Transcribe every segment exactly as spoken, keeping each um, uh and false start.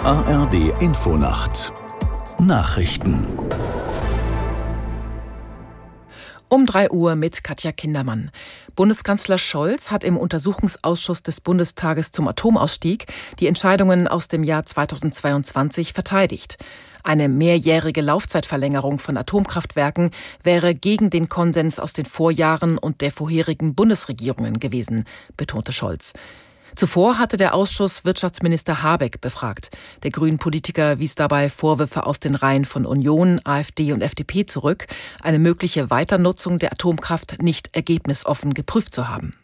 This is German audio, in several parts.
A R D Infonacht Nachrichten. Um drei Uhr mit Katja Kindermann. Bundeskanzler Scholz hat im Untersuchungsausschuss des Bundestages zum Atomausstieg die Entscheidungen aus dem Jahr zweitausendzweiundzwanzig verteidigt. Eine mehrjährige Laufzeitverlängerung von Atomkraftwerken wäre gegen den Konsens aus den Vorjahren und der vorherigen Bundesregierungen gewesen, betonte Scholz. Zuvor hatte der Ausschuss Wirtschaftsminister Habeck befragt. Der Grünen-Politiker wies dabei Vorwürfe aus den Reihen von Union, AfD und F D P zurück, eine mögliche Weiternutzung der Atomkraft nicht ergebnisoffen geprüft zu haben.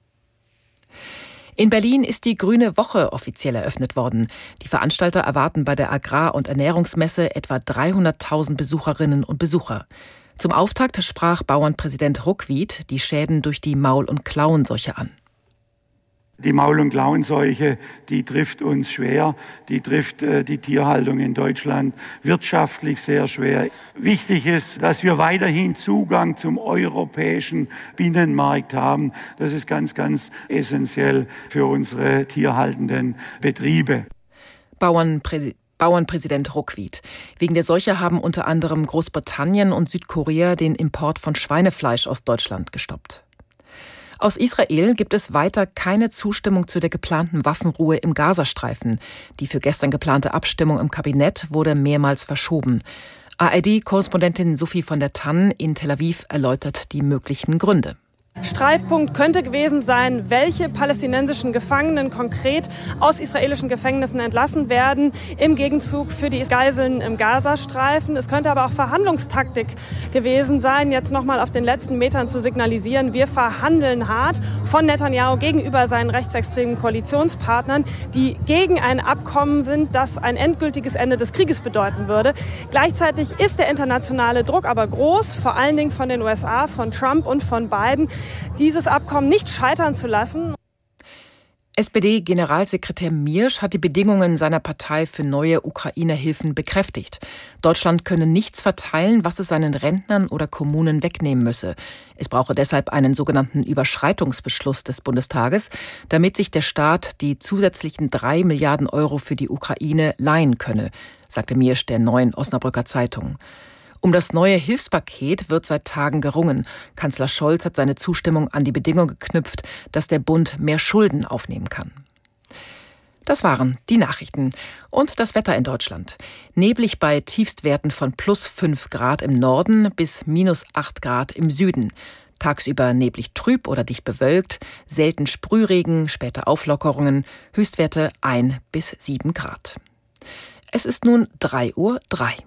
In Berlin ist die Grüne Woche offiziell eröffnet worden. Die Veranstalter erwarten bei der Agrar- und Ernährungsmesse etwa dreihunderttausend Besucherinnen und Besucher. Zum Auftakt sprach Bauernpräsident Ruckwied die Schäden durch die Maul- und Klauenseuche an. Die Maul- und Klauenseuche, die trifft uns schwer, die trifft äh, die Tierhaltung in Deutschland wirtschaftlich sehr schwer. Wichtig ist, dass wir weiterhin Zugang zum europäischen Binnenmarkt haben. Das ist ganz, ganz essentiell für unsere tierhaltenden Betriebe. Bauernprä- Bauernpräsident Ruckwied. Wegen der Seuche haben unter anderem Großbritannien und Südkorea den Import von Schweinefleisch aus Deutschland gestoppt. Aus Israel gibt es weiter keine Zustimmung zu der geplanten Waffenruhe im Gazastreifen. Die für gestern geplante Abstimmung im Kabinett wurde mehrmals verschoben. A R D-Korrespondentin Sophie von der Tann in Tel Aviv erläutert die möglichen Gründe. Streitpunkt könnte gewesen sein, welche palästinensischen Gefangenen konkret aus israelischen Gefängnissen entlassen werden, im Gegenzug für die Geiseln im Gazastreifen. Es könnte aber auch Verhandlungstaktik gewesen sein, jetzt nochmal auf den letzten Metern zu signalisieren, wir verhandeln hart von Netanyahu gegenüber seinen rechtsextremen Koalitionspartnern, die gegen ein Abkommen sind, das ein endgültiges Ende des Krieges bedeuten würde. Gleichzeitig ist der internationale Druck aber groß, vor allen Dingen von den U S A, von Trump und von Biden, dieses Abkommen nicht scheitern zu lassen. S P D-Generalsekretär Miersch hat die Bedingungen seiner Partei für neue Ukraine-Hilfen bekräftigt. Deutschland könne nichts verteilen, was es seinen Rentnern oder Kommunen wegnehmen müsse. Es brauche deshalb einen sogenannten Überschreitungsbeschluss des Bundestages, damit sich der Staat die zusätzlichen drei Milliarden Euro für die Ukraine leihen könne, sagte Miersch der Neuen Osnabrücker Zeitung. Um das neue Hilfspaket wird seit Tagen gerungen. Kanzler Scholz hat seine Zustimmung an die Bedingung geknüpft, dass der Bund mehr Schulden aufnehmen kann. Das waren die Nachrichten. Und das Wetter in Deutschland. Neblig bei Tiefstwerten von plus fünf Grad im Norden bis minus acht Grad im Süden. Tagsüber neblig trüb oder dicht bewölkt, selten Sprühregen, später Auflockerungen, Höchstwerte ein bis sieben Grad. Es ist nun drei Uhr drei.